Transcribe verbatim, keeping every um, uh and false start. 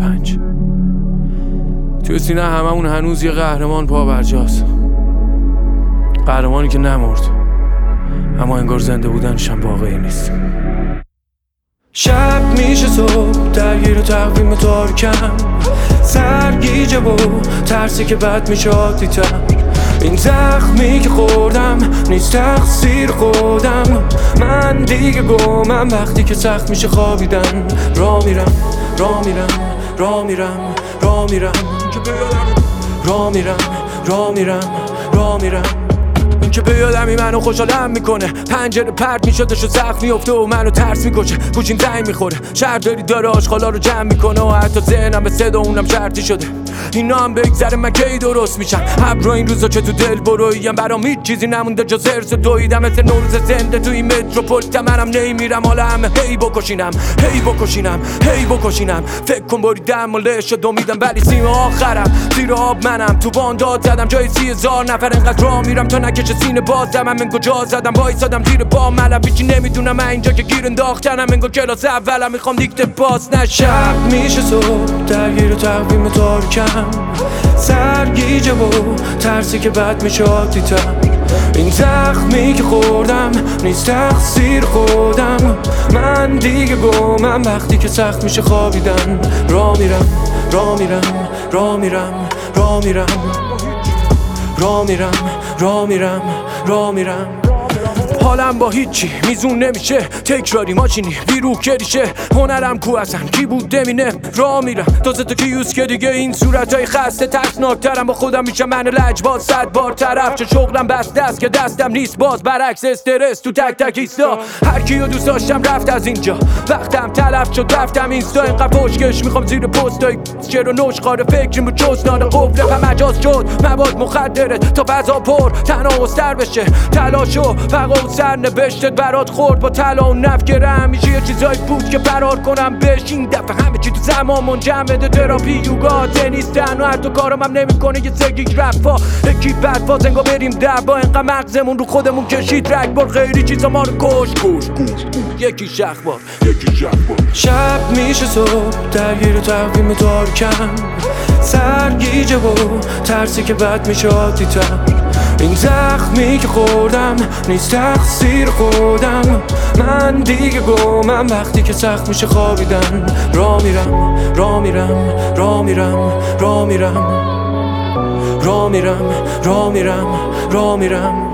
پنج. توی سینه هممون هنوز یه قهرمان پا برجاست، قهرمانی که نمرد اما انگار زنده بودنش هم واقعی نیست. شب میشه صبح درگیر تقویم تارکم، سرگیجه و ترسی که بد میشه عادی تر. این زخمی که خوردم نیست تقصیر خودم، من دیگه گمم وقتی که سخت میشه خوابیدن. را میرم را میرم را میرم را میرم را میرم را میرم را میرم این که به یادمی منو خوشحالم میکنه. پنجره پرد میشدش و زخم میفته و منو ترس میکشه. گوشیم زنگ میخوره، شهرداری داره آشغالا رو جمع میکنه و حتی ذهنم به صدا اونم شرطی شده. اینا هم بگذره من کی درست میشم. ابر این روزا چه تو دل برویم، برام هیچ چیزی نمونده جز ارس و دویدم. مثل نوروز زنده توی متروپولیتن منم نمیرم. حالا همه هی بکشینم هی بکشینم هی بکشینم. فکر کن بریدم و لش دومیدم ولی سیم آخرم زیر آب منم. تو بانداد زدم جای سی هزار نفر انقدر راه میرم تا نکشه سینه بازم. من کجا زدم وایسادم زیر پا ملم، هیچی نمیدونم من اینجا که گیر انداختنم. انگار کلاس اولم میخوام دیکته پاس نشم. میشه صبح درگیر تقویم تارکم، سرگیجه و ترسی که بد میشه عادی تر. این زخمی که خوردم نیست تقصیر خودم، من دیگه گمم وقتی که سخت میشه خوابیدن. را میرم را میرم را میرم را میرم را میرم را میرم را میرم. حالم با هیچی میزون نمیشه، تکراری ماشینی بیروح کریشه. هنرم کو اصلا کی بود دمینه. را میرم تازه تو کیوس که دیگه این صورتای خسته ترسناکترم. با خودم میشم من لجباز صد بار طرف. چه شغلم بس دست که دستم نیست، باز برعکس استرس تو تک تک ایستا. هر کیو دوست داشتم رفت از اینجا، وقتم تلف شد رفتم اینستا. اینقدر پشکش میخوام زیر پستای چرا نوشخاره فکریم و چوستان قفل و مجاز شد. مواد مخدره تا فضا پر تنها استر بشه. تلاش و فقا و سرنوشتت برات خورد با طلا و نفگره. همیشه یه چیزایی بود که فرار کنم بهش. این دفعه همه چی تو زمان منجمده. تراپی یوگا تنیس تنها حتی کارم هم نمیکنه. یه سگیک رفا یکی بدفا زنگا بریم دربا. اینقدر مغزمون رو خودمون کشید رگبار. خیلی چیزا ما رو کش کش یکی شخبار یکی شخبار. شب میشه صبح درگیر تقویم تارکم، سرگیجه و ترسی که بد میشه عادی تر. این زخمی که خوردم نیست تقصیر خودم، من دیگه گمم وقتی که سخت میشه خوابیدن. را میرم را میرم را میرم را میرم را میرم را میرم را میرم.